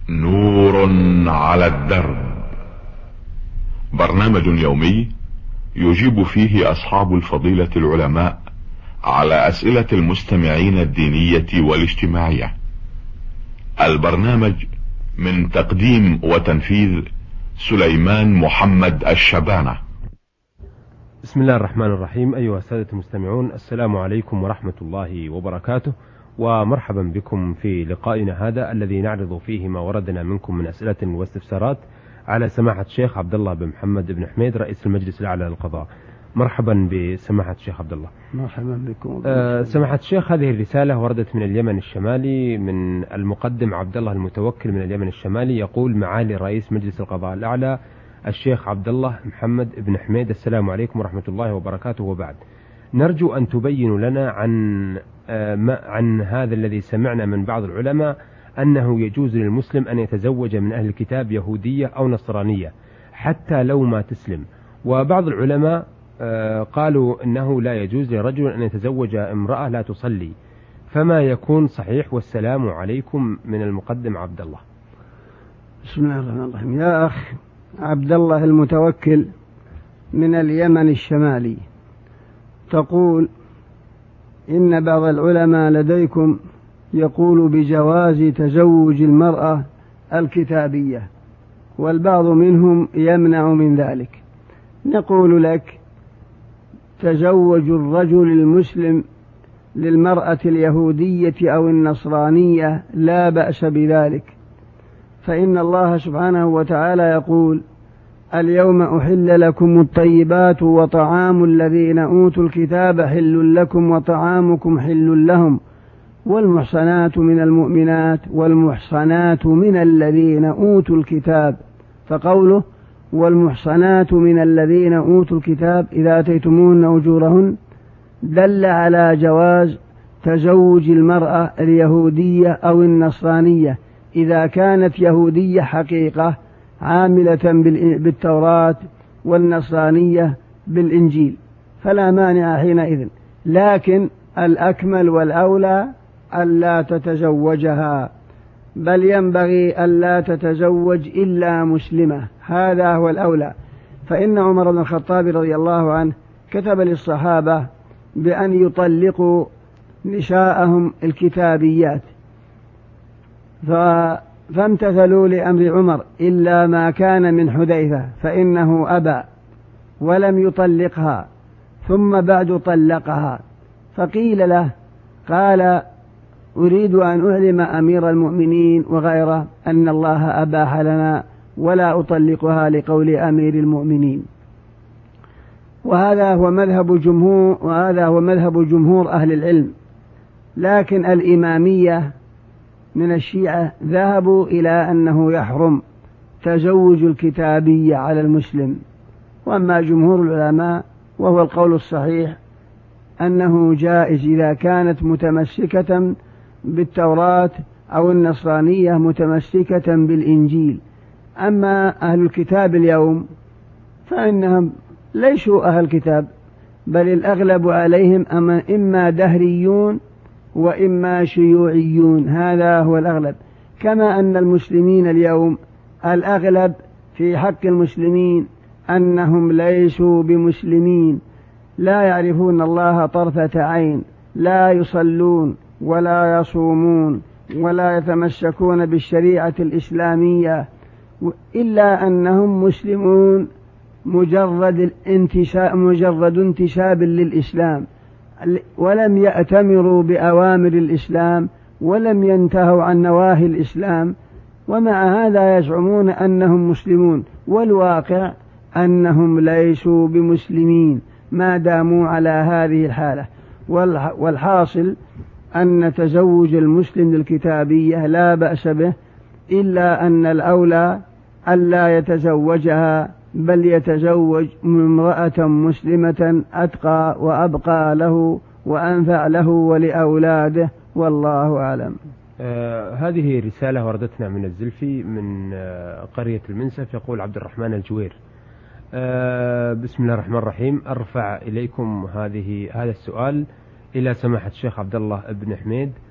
نور على الدرب، برنامج يومي يجيب فيه اصحاب الفضيلة العلماء على اسئلة المستمعين الدينية والاجتماعية. البرنامج من تقديم وتنفيذ سليمان محمد الشبانة. بسم الله الرحمن الرحيم. أيها السادة المستمعون، السلام عليكم ورحمة الله وبركاته، ومرحبا بكم في لقائنا هذا الذي نعرض فيه ما وردنا منكم من أسئلة واستفسارات على سماحة الشيخ عبد الله بن محمد بن حميد رئيس المجلس الأعلى للقضاء. مرحبا بسماحة الشيخ عبد الله. مرحبا بكم. سماحة الشيخ، هذه الرسالة وردت من اليمن الشمالي، من المقدم عبد الله المتوكل من اليمن الشمالي، يقول: معالي رئيس مجلس القضاء الأعلى الشيخ عبد الله محمد بن حميد، السلام عليكم ورحمة الله وبركاته، وبعد نرجو أن تبين لنا عن هذا الذي سمعنا من بعض العلماء أنه يجوز للمسلم أن يتزوج من أهل الكتاب يهودية أو نصرانية حتى لو ما تسلم، وبعض العلماء قالوا أنه لا يجوز لرجل أن يتزوج امرأة لا تصلي، فما يكون صحيح؟ والسلام عليكم من المقدم عبد الله. بسم الله الرحمن الرحيم. يا أخ عبد الله المتوكل من اليمن الشمالي، تقول إن بعض العلماء لديكم يقول بجواز تزوج المرأة الكتابية، والبعض منهم يمنع من ذلك. نقول لك: تزوج الرجل المسلم للمرأة اليهودية أو النصرانية لا بأس بذلك، فإن الله سبحانه وتعالى يقول: اليوم أحل لكم الطيبات وطعام الذين أوتوا الكتاب حل لكم وطعامكم حل لهم والمحصنات من المؤمنات والمحصنات من الذين أوتوا الكتاب، فقوله والمحصنات من الذين أوتوا الكتاب إذا أتيتموهن أجورهن دل على جواز تزوج المرأة اليهودية أو النصرانية إذا كانت يهودية حقيقة عاملة بالتوراة والنصرانية بالإنجيل، فلا مانع حينئذ، لكن الأكمل والأولى ألا تتزوجها، بل ينبغي ألا تتزوج إلا مسلمة، هذا هو الأولى. فإن عمر بن الخطاب رضي الله عنه كتب للصحابة بأن يطلقوا نساءهم الكتابيات، فامتثلوا لأمر عمر إلا ما كان من حذيفة فإنه أبى ولم يطلقها، ثم بعد طلقها، فقيل له قال: أريد أن أعلم أمير المؤمنين وغيره أن الله أباح لنا ولا أطلقها لقول أمير المؤمنين. وهذا هو مذهب جمهور أهل العلم، لكن الإمامية من الشيعة ذهبوا إلى أنه يحرم تزوج الكتابية على المسلم، وأما جمهور العلماء وهو القول الصحيح أنه جائز إذا كانت متمسكة بالتوراة أو النصرانية متمسكة بالإنجيل. أما أهل الكتاب اليوم فإنهم ليسوا أهل كتاب، بل الأغلب عليهم إما دهريون وإما شيوعيون، هذا هو الأغلب. كما أن المسلمين اليوم الأغلب في حق المسلمين أنهم ليسوا بمسلمين، لا يعرفون الله طرفة عين، لا يصلون ولا يصومون ولا يتمسكون بالشريعة الإسلامية، إلا أنهم مسلمون مجرد انتساب للإسلام، ولم يأتمروا بأوامر الإسلام ولم ينتهوا عن نواهي الإسلام، ومع هذا يزعمون أنهم مسلمون، والواقع أنهم ليسوا بمسلمين ما داموا على هذه الحالة. والحاصل أن تزوج المسلم للكتابية لا بأس به، إلا أن الأولى ألا يتزوجها، بل يتزوج امرأة مسلمة أتقى وأبقى له وأنفع له ولأولاده، والله أعلم. هذه رسالة وردتنا من الزلفي من قرية المنسف، يقول عبد الرحمن الجوير: بسم الله الرحمن الرحيم، أرفع إليكم هذا السؤال إلى سماحة الشيخ عبد الله بن حميد.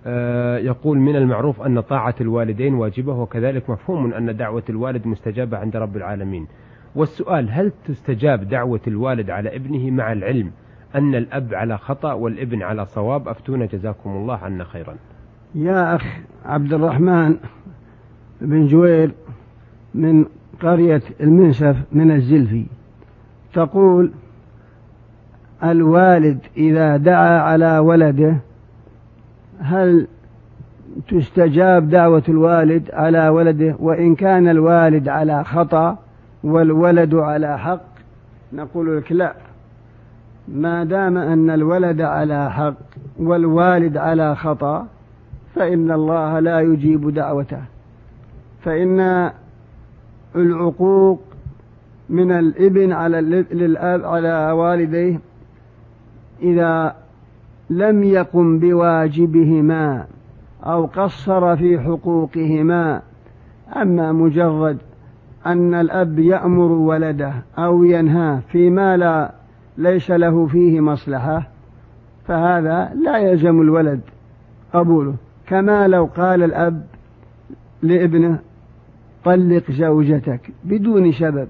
يقول من المعروف أن طاعة الوالدين واجبة، وكذلك مفهوم أن دعوة الوالد مستجابة عند رب العالمين. والسؤال: هل تستجاب دعوة الوالد على ابنه مع العلم أن الأب على خطأ والابن على صواب؟ أفتونا جزاكم الله عنا خيرا. يا أخ عبد الرحمن بن جوير من قرية المنسف من الزلفي، تقول: الوالد إذا دعا على ولده هل تستجاب دعوة الوالد على ولده وإن كان الوالد على خطأ والولد على حق؟ نقول لك لا، ما دام أن الولد على حق والوالد على خطأ فإن الله لا يجيب دعوته، فإن العقوق من الابن للأب على والديه إذا لم يقم بواجبهما أو قصر في حقوقهما. أما مجرد أن الأب يأمر ولده أو ينهاه فيما ليس له فيه مصلحة فهذا لا يلزم الولد قبوله، كما لو قال الأب لابنه: طلق زوجتك بدون سبب،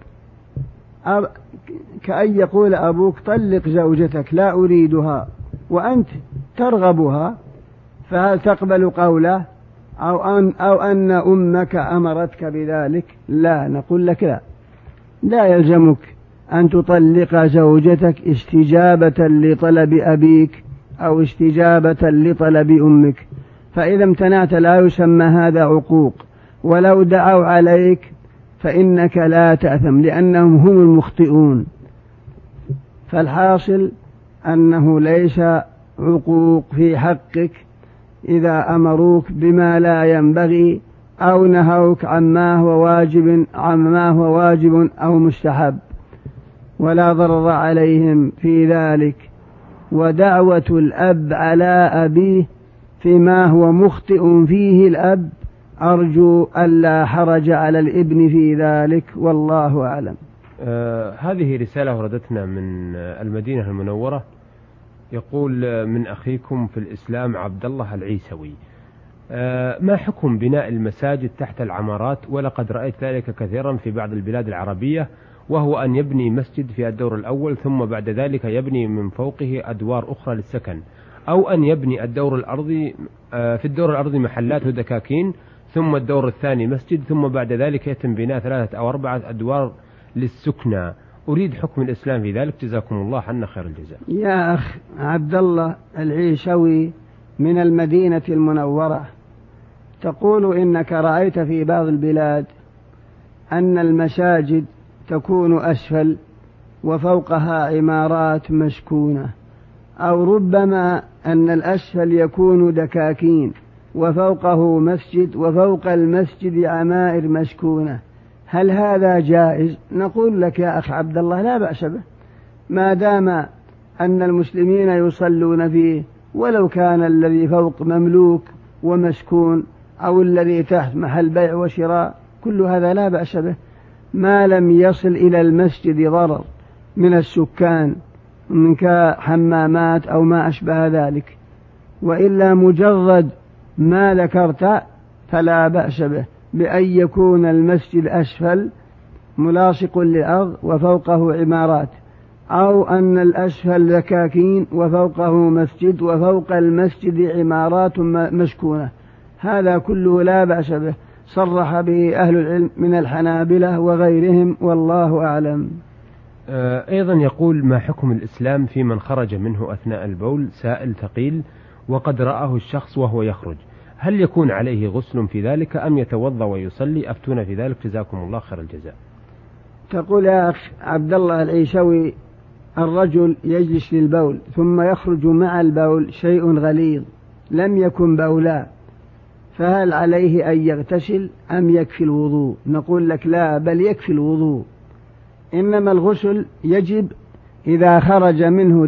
كأن يقول أبوك: طلق زوجتك لا أريدها، وأنت ترغبها، فهل تقبل قوله؟ أو أن أمك أمرتك بذلك؟ لا، نقول لك لا يلزمك أن تطلق زوجتك استجابة لطلب أبيك أو استجابة لطلب أمك، فإذا امتنعت لا يسمى هذا عقوق، ولو دعوا عليك فإنك لا تأثم لأنهم هم المخطئون. فالحاصل أنه ليس عقوق في حقك إذا أمروك بما لا ينبغي أو نهوك عما هو واجب أو مستحب، ولا ضرر عليهم في ذلك. ودعوة الأب على أبيه فيما هو مخطئ فيه الأب أرجو ألا حرج على الابن في ذلك، والله أعلم. هذه رسالة وردتنا من المدينة المنورة، يقول: من أخيكم في الإسلام عبد الله العيسوي، ما حكم بناء المساجد تحت العمارات؟ ولقد رأيت ذلك كثيرا في بعض البلاد العربية، وهو أن يبني مسجد في الدور الأول ثم بعد ذلك يبني من فوقه أدوار أخرى للسكن، أو أن يبني الدور الأرضي في الدور الأرضي محلات ودكاكين، ثم الدور الثاني مسجد، ثم بعد ذلك يتم بناء 3 أو 4 أدوار للسكنى. أريد حكم الإسلام في ذلك، جزاكم الله عنا خير الجزاء. يا أخ عبد الله العيسوي من المدينة المنورة، تقول إنك رأيت في بعض البلاد أن المساجد تكون أسفل وفوقها عمارات مسكونة، أو ربما أن الأسفل يكون دكاكين وفوقه مسجد وفوق المسجد عمائر مسكونة، هل هذا جائز؟ نقول لك يا أخ عبد الله لا بأس به، ما دام أن المسلمين يصلون فيه، ولو كان الذي فوق مملوك ومسكون أو الذي تحت محل بيع وشراء، كل هذا لا بأس به، ما لم يصل إلى المسجد ضرر من السكان من كحمامات أو ما أشبه ذلك، وإلا مجرد ما ذكرت فلا بأس به، بأن يكون المسجد أسفل ملاصق للأرض وفوقه عمارات، أو أن الأسفل دكاكين وفوقه مسجد وفوق المسجد عمارات مسكونة، هذا كله لا بأس به، صرح به أهل العلم من الحنابلة وغيرهم، والله أعلم. أيضا يقول: ما حكم الإسلام في من خرج منه أثناء البول سائل ثقيل وقد رآه الشخص وهو يخرج، هل يكون عليه غسل في ذلك أم يتوضأ ويصلي؟ أفتونا في ذلك جزاكم الله خير الجزاء. تقول يا أخ عبد الله العيسوي: الرجل يجلس للبول ثم يخرج مع البول شيء غليظ لم يكن بولا، فهل عليه أن يغتسل أم يكفي الوضوء؟ نقول لك لا، بل يكفي الوضوء، إنما الغسل يجب إذا خرج منه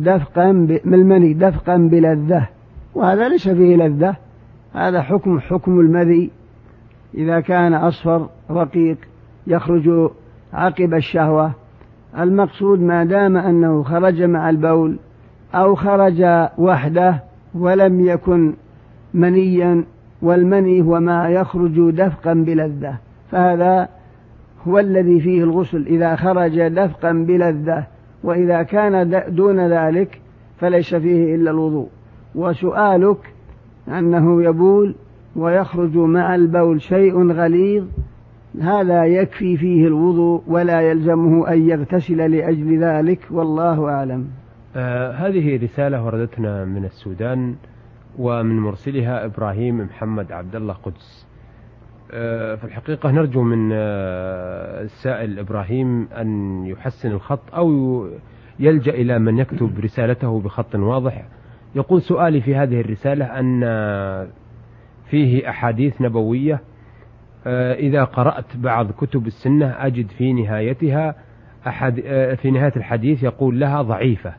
المني دفقا بلذة، وهذا ليس فيه لذة، هذا حكم المذي إذا كان أصفر رقيق يخرج عقب الشهوة. المقصود ما دام أنه خرج مع البول أو خرج وحده ولم يكن منيا، والمني هو ما يخرج دفقا بلذة، فهذا هو الذي فيه الغسل إذا خرج دفقا بلذة، وإذا كان دون ذلك فليس فيه إلا الوضوء. وسؤالك أنه يبول ويخرج مع البول شيء غليظ، هذا يكفي فيه الوضوء ولا يلزمه أن يغتسل لأجل ذلك، والله أعلم. هذه رسالة وردتنا من السودان، ومن مرسلها إبراهيم محمد عبد الله قدس. في الحقيقة نرجو من السائل إبراهيم أن يحسن الخط أو يلجأ إلى من يكتب رسالته بخط واضح. يقول سؤالي في هذه الرسالة أن فيه أحاديث نبوية إذا قرأت بعض كتب السنة أجد في نهايتها في نهاية الحديث يقول لها ضعيفة،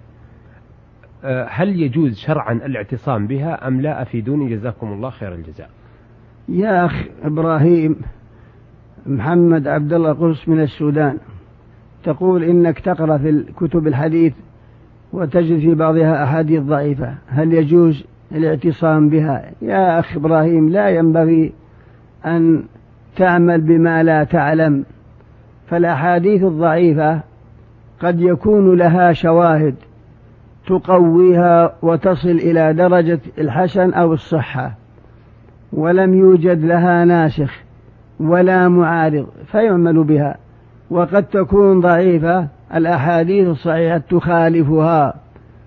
هل يجوز شرعا الاعتصام بها أم لا؟ أفيدوني جزاكم الله خير الجزاء. يا أخ إبراهيم محمد عبد الله قدس من السودان، تقول إنك تقرأ في كتب الحديث وتجد في بعضها أحاديث ضعيفة، هل يجوز الاعتصام بها؟ يا أخ إبراهيم، لا ينبغي أن تعمل بما لا تعلم، فالأحاديث الضعيفة قد يكون لها شواهد تقويها وتصل إلى درجة الحسن أو الصحة، ولم يوجد لها ناسخ ولا معارض فيعمل بها، وقد تكون ضعيفة الأحاديث الصحيحة تخالفها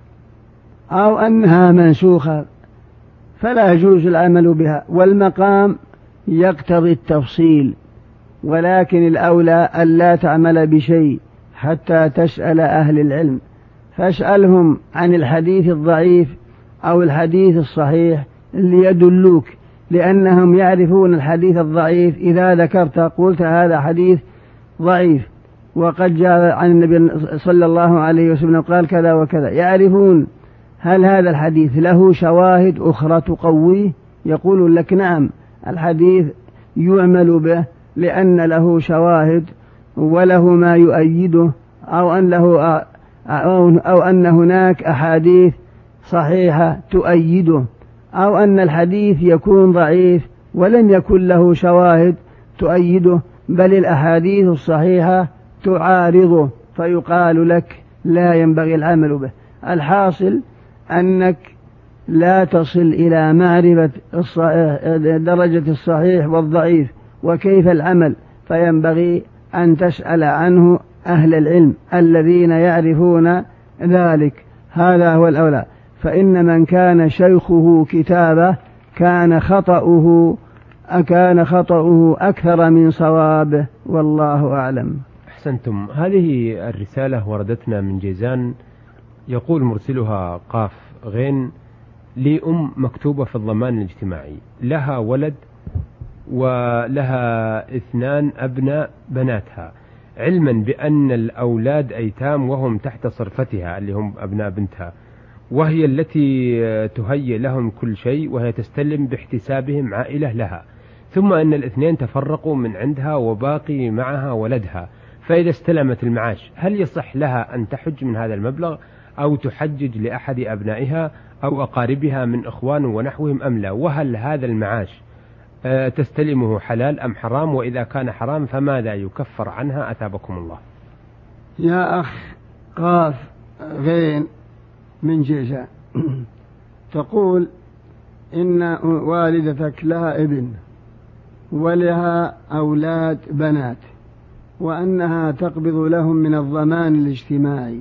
أو أنها منسوخة فلا يجوز العمل بها، والمقام يقتضي التفصيل، ولكن الأولى ألا تعمل بشيء حتى تسأل أهل العلم، فاسألهم عن الحديث الضعيف أو الحديث الصحيح ليدلوك، لأنهم يعرفون الحديث الضعيف. إذا ذكرت قلت هذا حديث ضعيف وقد جاء عن النبي صلى الله عليه وسلم قال كذا وكذا، يعرفون هل هذا الحديث له شواهد أخرى تقويه، يقول لك نعم الحديث يعمل به لأن له شواهد وله ما يؤيده، أو أن هناك أحاديث صحيحة تؤيده، أو أن الحديث يكون ضعيف ولم يكن له شواهد تؤيده، بل الأحاديث الصحيحة تعارضه، فيقال لك لا ينبغي العمل به. الحاصل أنك لا تصل إلى معرفة درجة الصحيح والضعيف وكيف العمل، فينبغي أن تسأل عنه أهل العلم الذين يعرفون ذلك، هذا هو الأولى. فإن من كان شيخه كتابه كان خطأه أكثر من صوابه، والله أعلم. أحسنتم. هذه الرسالة وردتنا من جيزان، يقول مرسلها قاف غين: لي أم مكتوبة في الضمان الاجتماعي، لها ولد ولها 2 أبناء بناتها، علما بأن الأولاد أيتام وهم تحت صرفتها اللي هم أبناء بنتها، وهي التي تهيئ لهم كل شيء، وهي تستلم باحتسابهم عائلة لها، ثم أن ال2 تفرقوا من عندها وباقي معها ولدها، فإذا استلمت المعاش هل يصح لها أن تحج من هذا المبلغ أو تحجج لأحد أبنائها أو أقاربها من إخوان ونحوهم أم لا؟ وهل هذا المعاش تستلمه حلال أم حرام؟ وإذا كان حرام فماذا يكفر عنها أثابكم الله؟ يا أخ قاف غين من جيزان، تقول إن والدتك لها ابن ولها أولاد بنات، وأنها تقبض لهم من الضمان الاجتماعي،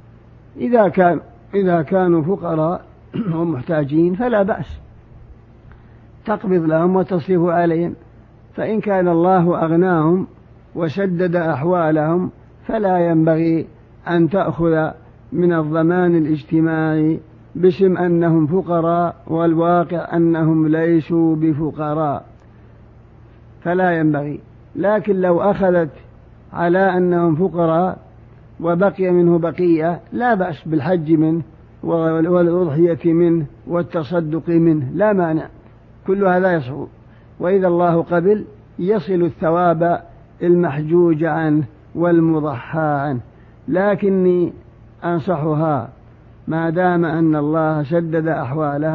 إذا كانوا فقراء ومحتاجين فلا بأس، تقبض لهم وتصرف عليهم، فإن كان الله أغناهم وشدد أحوالهم فلا ينبغي أن تأخذ من الضمان الاجتماعي باسم أنهم فقراء، والواقع أنهم ليسوا بفقراء، فلا ينبغي. لكن لو أخذت على أنهم فقراء وبقي منه بقية لا بأس بالحج منه والأضحية منه والتصدق منه، لا مانع، كل هذا يصعب، وإذا الله قبل يصل الثواب المحجوج عنه والمضحى عنه. لكني أنصحها ما دام أن الله شدد أحوالها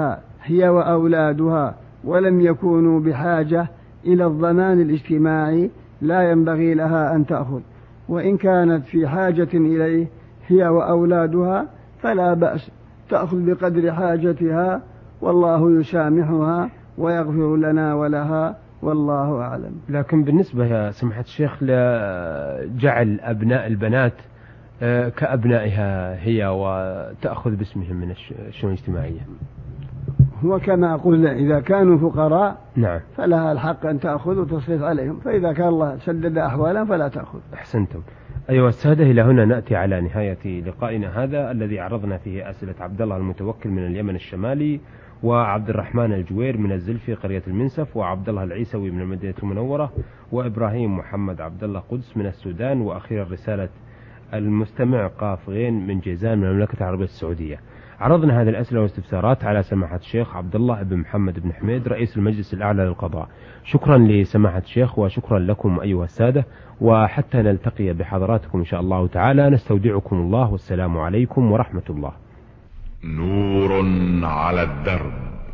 هي وأولادها ولم يكونوا بحاجة إلى الضمان الاجتماعي لا ينبغي لها أن تأخذ، وإن كانت في حاجة إليه هي وأولادها فلا بأس تأخذ بقدر حاجتها، والله يسامحها ويغفر لنا ولها، والله أعلم. لكن بالنسبة يا سماحة الشيخ لجعل أبناء البنات كأبنائها هي وتأخذ باسمهم من الشؤون الاجتماعية، هو كما قلنا إذا كانوا فقراء نعم فلها الحق أن تأخذ وتصرف عليهم، فإذا كان الله سدد أحوالا فلا تأخذ. أحسنتم. أيها السادة، إلى هنا نأتي على نهاية لقائنا هذا الذي عرضنا فيه أسئلة عبد الله المتوكل من اليمن الشمالي، وعبد الرحمن الجوير من الزلفي قرية المنسف، وعبد الله العيسوي من المدينة المنورة، وإبراهيم محمد عبد الله قدس من السودان، وأخيرا رسالة المستمع قاف غين من جيزان من المملكة العربية السعودية. عرضنا هذه الأسئلة والاستفسارات على سماحة الشيخ عبد الله بن محمد بن حميد رئيس المجلس الأعلى للقضاء. شكرا لسماحة الشيخ وشكرا لكم أيها السادة، وحتى نلتقي بحضراتكم إن شاء الله تعالى نستودعكم الله، والسلام عليكم ورحمة الله. نور على الدرب،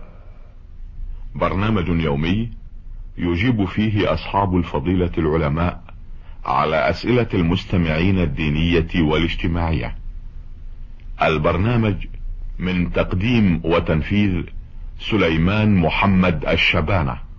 برنامج يومي يجيب فيه أصحاب الفضيلة العلماء على أسئلة المستمعين الدينية والاجتماعية. البرنامج من تقديم وتنفيذ سليمان محمد الشبانة.